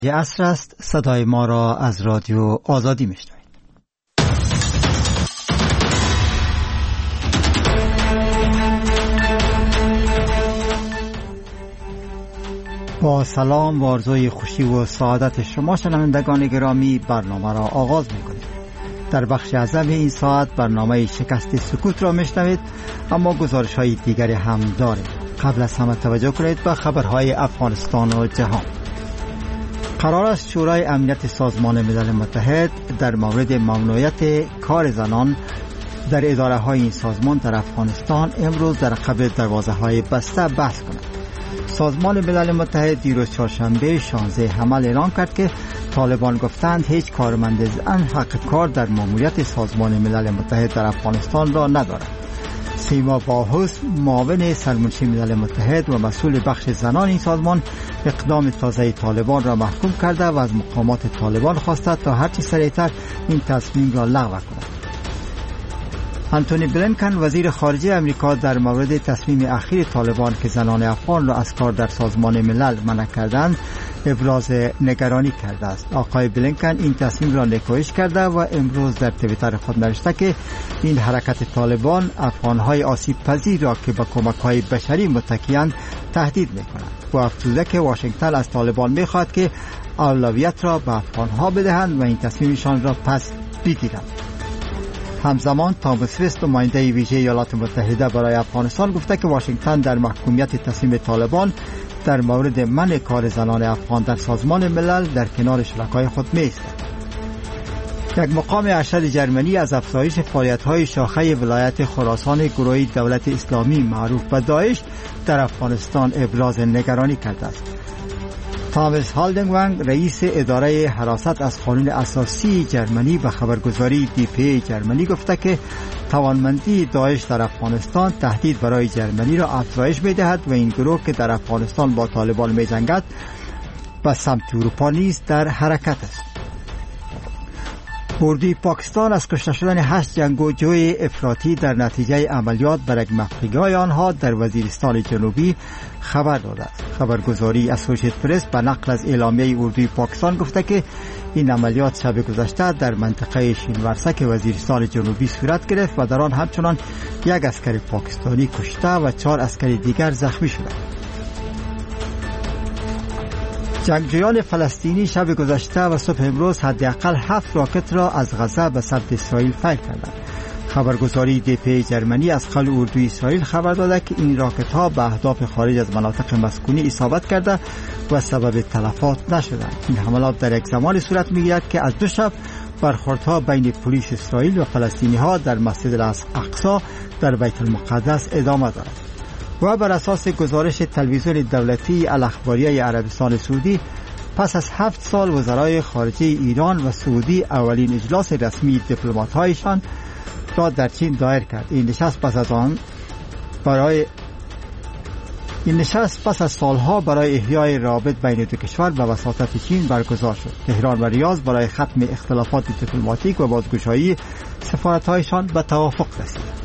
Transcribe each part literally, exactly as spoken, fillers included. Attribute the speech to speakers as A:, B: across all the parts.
A: عصر است. صدای ما را از رادیو آزادی میشنوید. با سلام و آرزوی خوشی و سعادت شما شنوندگان گرامی، برنامه را آغاز میکنیم. در بخش اعظم این ساعت برنامه شکست سکوت را میشنوید، اما گزارش های دیگری هم داریم. قبل از همه توجه کنید به خبرهای افغانستان و جهان. قرار است شورای امنیت سازمان ملل متحد در مورد ممنوعیت کار زنان در اداره های این سازمان در افغانستان امروز در قبل دروازه های بسته بحث کند. سازمان ملل متحد دیروز چهارشنبه شانزده حمل اعلام کرد که طالبان گفتند هیچ کارمند زن حق کار در ماموریت سازمان ملل متحد در افغانستان را ندارد. سیما باهوس، معاون سرمنشی ملل متحد و مسئول بخش زنان این سازمان، اقدام تازه طالبان را محکوم کرده و از مقامات طالبان خواسته تا هرچه سریعتر این تصمیم را لغو کند. انتونی بلینکن وزیر خارجه امریکا در مورد تصمیم اخیر طالبان که زنان افغان را از کار در سازمان ملل منع کردند ابراز نگرانی کرده است. آقای بلینکن این تصمیم را نکوهش کرده و امروز در توییتر خود نوشته که این حرکت طالبان افغانهای آسیب پذیر را که با کمک‌های بشری متکی‌اند تهدید می‌کند و افزوده که واشنگتن از طالبان می‌خواهد که اولویت را به افغانها بدهند و این تصمیمشان را پس بگیرند. همزمان تامس ویست، نماینده ویژه ایالات متحده برای افغانستان، گفته که واشنگتن در محکومیت تصمیم طالبان در مورد منع کار زنان افغان در سازمان ملل در کنار شرکای خود می‌ایستد. یک مقام ارشد جرمنی از افزایش فعالیت‌های شاخه ولایت خراسان گروه دولت اسلامی معروف به داعش در افغانستان ابراز نگرانی کرده است. تامس هالدنگوانگ، رئیس اداره حراست از قانون اساسی جرمنی، به خبرگزاری دی پی جرمنی گفته که توانمندی داعش در افغانستان تهدید برای جرمنی را افزایش می‌دهد و این گروه که در افغانستان با طالبان می‌جنگد به سمت اروپا نیز در حرکت است. اردوی پاکستان از کشته شدن هشت جنگجوی افراطی در نتیجه عملیات بر یک مخفیگاه آنها در وزیرستان جنوبی خبر داده است. خبرگزاری اسوسییتد پرس به نقل از اعلامیه اردوی پاکستان گفته که این عملیات شب گذشته در منطقه شینورسک وزیرستان جنوبی صورت گرفت و در آن همچنان یک عسکر پاکستانی کشته و چهار عسکر دیگر زخمی شدند. جنگجویان فلسطینی شب گذشته و صبح امروز حداقل هفت راکت را از غزه به سمت اسرائیل فیر کردند. خبرگزاری دی پی جرمنی از قول اردوی اسرائیل خبر داده که این راکت ها به اهداف خارج از مناطق مسکونی اصابت کرده و سبب تلفات نشدند. این حملات در یک زمان صورت می‌گیرد که از دو شب برخوردها بین پلیس اسرائیل و فلسطینی ها در مسجد الاقصی در بیت المقدس ادامه دارد. و بر اساس گزارش تلویزیون دولتی الاخباریه عربستان سعودی، پس از هفت سال وزرای خارجه ایران و سعودی اولین اجلاس رسمی دیپلمات‌هایشان را در چین دایر کرد. این نشست پس از آن برای این نشست پس از سالها برای احیای روابط بین دو کشور به وساطت چین برگزار شد. تهران و ریاض برای ختم اختلافات دیپلماتیک و بازگشایی سفارت‌هایشان به توافق رسید.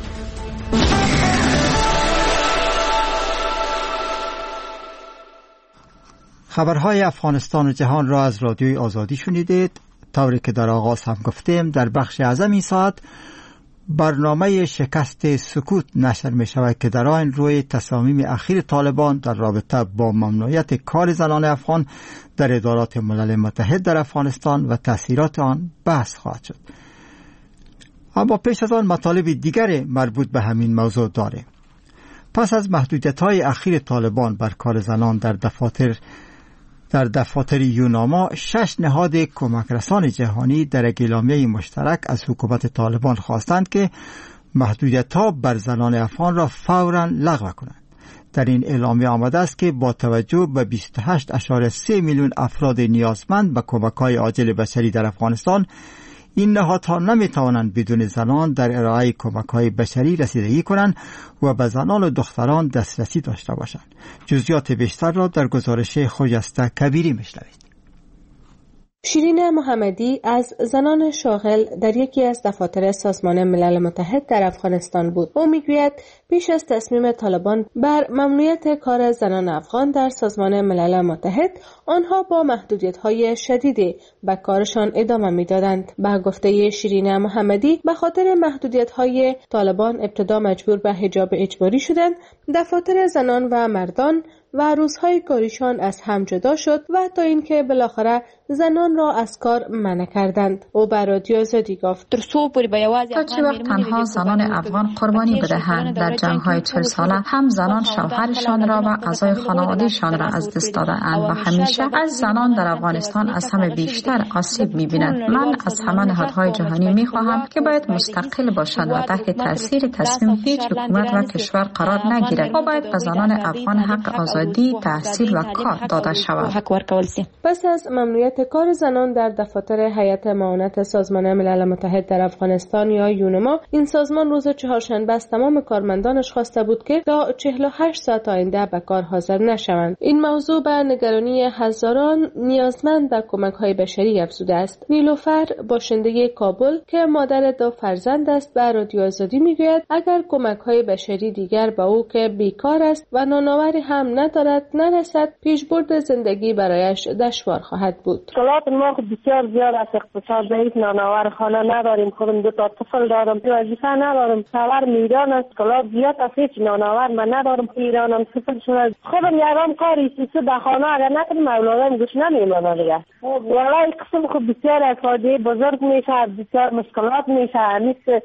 A: خبرهای افغانستان و جهان را از رادیوی آزادی شنیدید. طوری که در آغاز هم گفتیم، در بخش اعظم این ساعت برنامه شکست سکوت نشر می شود که در آن روی تصامیم اخیر طالبان در رابطه با ممنوعیت کار زنان افغان در ادارات ملل متحد در افغانستان و تأثیرات آن بحث خواهد شد. اما پیش از آن مطالب دیگر مربوط به همین موضوع داریم. پس از محدودیت‌های اخیر طالبان بر کار زنان در دفاتر در دفاتر یوناما، شش نهاد کمک رسان جهانی در یک اعلامیه مشترک از حکومت طالبان خواستند که محدودیت‌ها بر زنان افغان را فوراً لغو کنند. در این اعلامیه آمده است که با توجه به بیست و هشت ممیز سه میلیون افراد نیازمند به کمک‌های عاجل بشری در افغانستان، این نهادها نمیتوانند بدون زنان در ارائه کمک‌های بشری رسیدگی کنند و به زنان و دختران دسترسی داشته باشند. جزئیات بیشتر را در گزارش خجسته کبیری میشنوید.
B: شیرین محمدی از زنان شاغل در یکی از دفاتر سازمان ملل متحد در افغانستان بود. او میگوید پیش از تصمیم طالبان بر ممنوعیت کار زنان افغان در سازمان ملل متحد، آنها با محدودیت‌های شدیدی به کارشان ادامه می‌دادند. به گفته شیرین محمدی، به خاطر محدودیت‌های طالبان ابتدا مجبور به حجاب اجباری شدند، دفاتر زنان و مردان و روزهای کاریشان از هم جدا شد و تا اینکه بالاخره زنان را از کار منع کردند. او به رادیو آزادی گفت:
C: تا چه وقت تنها زنان افغان قربانی بدهند در جنگ‌های چهل ساله، هم زنان شوهرشان را و اعضای خانواده‌شان را از دست داده‌اند و همیشه از زنان در افغانستان از همه بیشتر آسیب می‌بینند. من از همه نهادهای جهانی می‌خواهم که باید مستقل باشند و تحت تاثیر تصمیم هیچ حکومت و کشور قرار نگیرد و باید به زنان افغان حق آزادی، تحصیل و کار داده شود.
B: پس از ممنوعیت کار زنان در دفاتر هیئت معاونت سازمان ملل متحد در افغانستان یا یونما، این سازمان روز چهارشنبه از تمام کارمندانش خواسته بود که تا چهل و هشت ساعت آینده به کار حاضر نشوند. این موضوع به نگرانی هزاران نیازمند در کمک‌های بشری افزوده است. نیلوفر، باشنده کابل که مادر دو فرزند است، به رادیو آزادی میگوید اگر کمک‌های بشری دیگر به او که بیکار است و نانآوری هم ندارد نرسد، پیشبرد زندگی برایش دشوار خواهد بود.
D: مشکلات ما بسیار زیاد است. اقتصاد ضعیف، نانآور خانه نداریم، خودم دو تا طفل دارم، وظیفه ندارم، شوهر میدان است، مشکلات زیاد است. هیچ نانآور من ندارم، ایرانم طفل شده. خودم یارم کاری سیسه به خانه اگر نکنم اولادم گوش نمیمونه دیگه. والله قسم خود بسیار از فاجعه بزرگ میشه، بسیار مشکلات میشه. مثل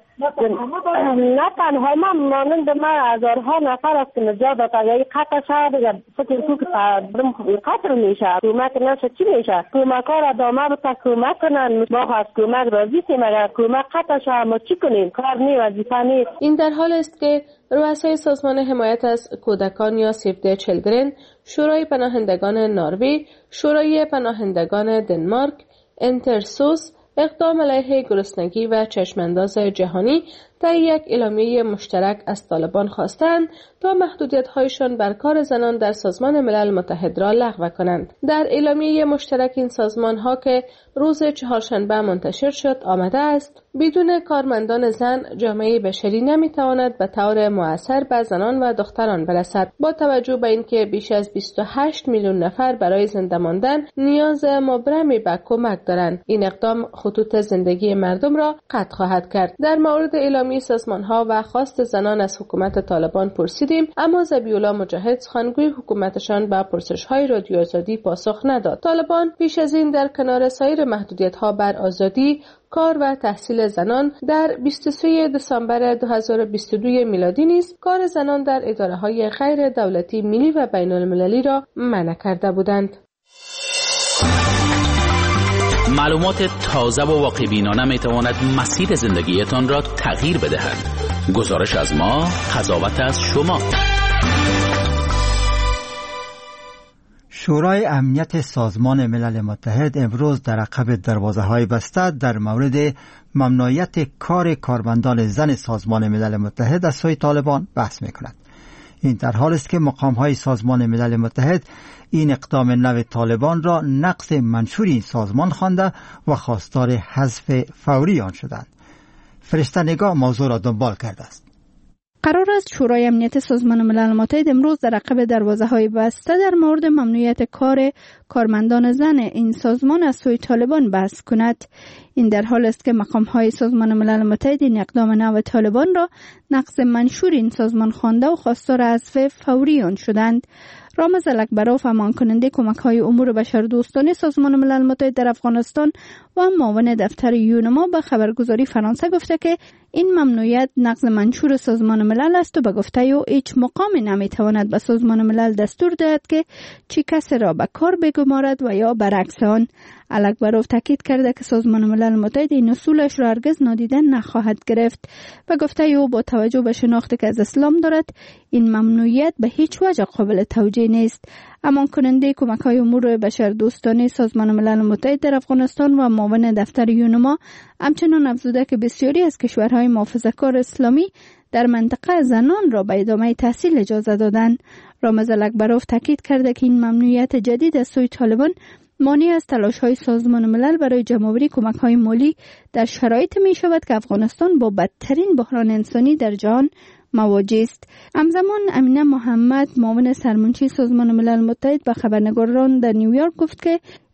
D: نه تنها من مانند من هزارها نفر است که نجات داد. اگر قطع شد دیگه فکر تو که قتل میشه، کمک نشه چی میشه؟ کمک ها را دامه بتا کمک کنن، ما از کمک راضی سیم. اگر کمک قطع شد ما چی کنیم؟ کار نی، وظیفه نیست.
B: این در حال است که رؤسای سازمان حمایت از کودکان یا سیو دی چیلدرن، شورای پناهندگان نروژ، شورای پناهندگان دنمارک، انترسوس، اقدام علیه گرسنگی و چشمانداز جهانی تا یک اعلامیه مشترک از طالبان خواستند تا محدودیت‌هایشان بر کار زنان در سازمان ملل متحد را لغو کنند. در اعلامیه مشترک این سازمان‌ها که روز چهارشنبه منتشر شد آمده است: بدون کارمندان زن جامعه بشری نمی‌تواند به طور مؤثر به زنان و دختران برسد. با توجه به اینکه بیش از بیست و هشت میلیون نفر برای زنده ماندن نیاز مبرمی به کمک دارند، این اقدام خطوط زندگی مردم را قطع خواهد کرد. در مورد اعلامیه سازمان‌ها و خواست زنان از حکومت طالبان پرسیدیم، اما ذبیح‌الله مجاهد سخنگوی حکومتشان به پرسش‌های رادیو آزادی پاسخ نداد. طالبان پیش از این در کنار سایر محدودیت‌ها بر آزادی کار و تحصیل زنان در بیست و سه دسامبر دو هزار و بیست و دو میلادی نیز کار زنان در اداره‌های غیر دولتی ملی و بین‌المللی را منع کرده بودند.
E: معلومات تازه و واقع‌بینانه می‌تواند مسیر زندگیتان را تغییر بدهد. گزارش از ما، قضاوت از شما.
A: شورای امنیت سازمان ملل متحد امروز در عقب دروازه‌های بسته در مورد ممنوعیت کار کارمندان زن سازمان ملل متحد از سوی طالبان بحث می‌کند. این در حال است که مقام‌های سازمان ملل متحد این اقدام نو طالبان را نقض منشور این سازمان خوانده و خواستار حذف فوری آن شدند. فرشته نگاه موضوع را دنبال کرده است.
F: قرار است شورای امنیت سازمان ملل متحد امروز در عقب دروازه‌های بسته در مورد ممنوعیت کار کارمندان زن این سازمان از سوی طالبان بحث کند. این در حال است که مقام‌های سازمان ملل متحد این اقدام نو طالبان را نقض منشور این سازمان خوانده و خواستار حذف فوری آن شدند. رامز الکبروف، امان کننده کمک‌های امور بشردوستانه سازمان ملل متحد در افغانستان و معاون دفتر یونما به خبرگزاری فرانسه گفته که این ممنوعیت نقض منشور سازمان ملل است و به گفته او هیچ مقامی نمیتواند به سازمان ملل دستور دهد که چی کسی را به کار بگمارد و یا برعکس آن. الکبروف تاکید کرده که سازمان ملل متحد این اصولش را هرگز نادیده نخواهد گرفت و گفته او با توجه به شناختی که از اسلام دارد این ممنوعیت به هیچ وجه قابل توجیه نیست. امان کننده کمک‌های امور بشردوستانه سازمان ملل متحد در افغانستان و معاون دفتر یونما همچنان افزوده که بسیاری از کشورهای محافظه‌کار اسلامی در منطقه زنان را به ادامه تحصیل اجازه دادند. رامز الکبروف تاکید کرده که این ممنوعیت جدید از سوی طالبان مانع از تلاش‌های سازمان ملل برای جمع‌آوری کمک‌های مالی در شرایط می‌شود که افغانستان با بدترین بحران انسانی در جهان مواجه است. همزمان امینه محمد معاون سرمنشی سازمان ملل متحد به خبرنگاران در نیویورک گفت که